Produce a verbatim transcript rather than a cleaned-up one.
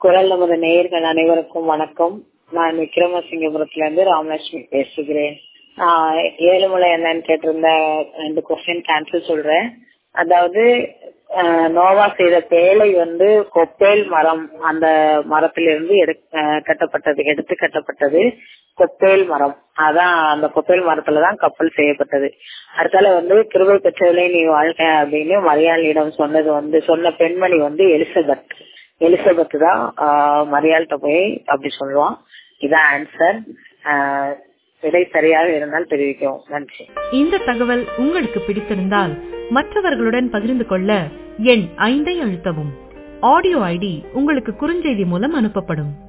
குரல் நமது நேயர்கள் அனைவருக்கும் வணக்கம். நான் விக்ரமசிங்கபுரத்துல இருந்து ராமலட்சுமி பேசுகிறேன். ஆஹ் ஏழுமலை என்னன்னு கேட்டிருந்த ரெண்டு கொஸ்டின் கேன்சல் சொல்றேன். அதாவது ஆஹ் நோவா செய்த பேழை வந்து கொப்பேல் மரம், அந்த மரத்திலிருந்து எடு கட்டப்பட்டது எடுத்து கட்டப்பட்டது கொப்பேல் மரம். அதான் அந்த கொப்பேல் மரத்துலதான் கப்பல் செய்யப்பட்டது. அடுத்தால வந்து கிருபை பெற்றவளை நீ வாழ்க அப்படின்னு மரியாளிடம் சொன்னது வந்து சொன்ன பெண்மணி வந்து எலிசபெத். எலிசபெத் தான் மரியாள்கிட்ட போய் அப்படி சொல்லுவான். இதான் ஆன்சர். விடை சரியாக இருந்தால் தெரிவிக்கவும். நன்றி. இந்த தகவல் உங்களுக்கு பிடித்திருந்தால் மற்றவர்களுடன் பகிர்ந்து கொள்ள எண் ஐந்தை அழுத்தவும். ஆடியோ ஐடி உங்களுக்கு குறுஞ்செய்தி மூலம் அனுப்பப்படும்.